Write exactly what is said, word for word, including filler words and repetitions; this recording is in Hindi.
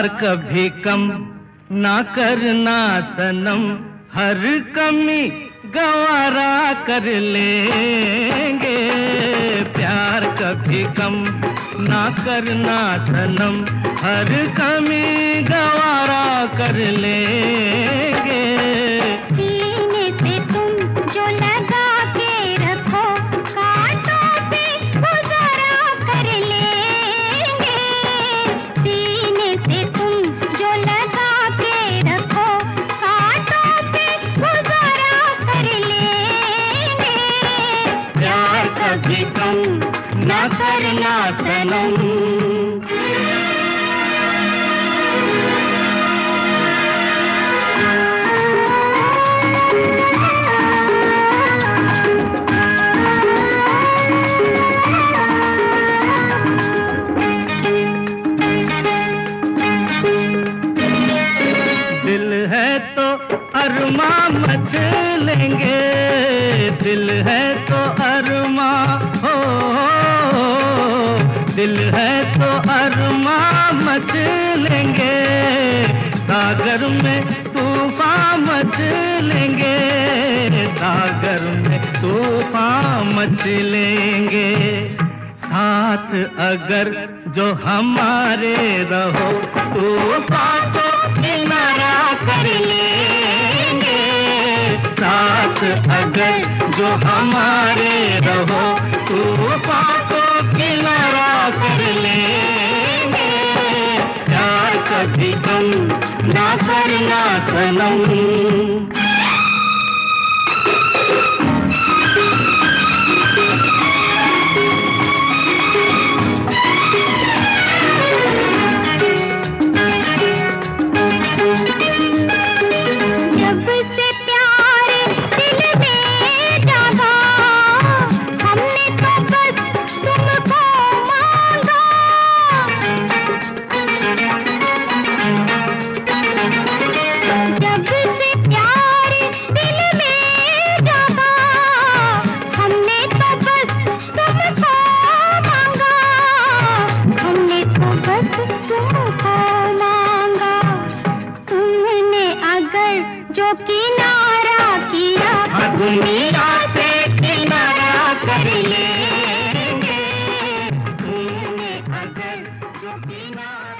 प्यार कभी कम ना करना सनम, हर कमी गवारा कर लेंगे। प्यार कभी कम ना करना सनम, हर कमी गवारा कर लेंगे। सीने से तुम जो लगा के रखो, कांटों पे गुजारा कर लेंगे। सीने से तुम जो लगा के रखो, कांटों पे गुजारा कर लेंगे। प्यार कभी कम ना करना सनम। दिल है तो अरमा मच लेंगे, दिल है तो अरमा हो, दिल है तो अरमा मच लेंगे। सागर में तूफान मच लेंगे, सागर में तूफान मच लेंगे। साथ अगर जो हमारे रहो, तूफान को किनारा कर लेंगे। साथ अगर जो हमारे रहो, तूफान को किनारा कर लेंगे। प्यार कभी कम ना करना सनम। जो किनारा किया, दुनिया से किनारा कर लेंगे। तुमने अगर जो किनारा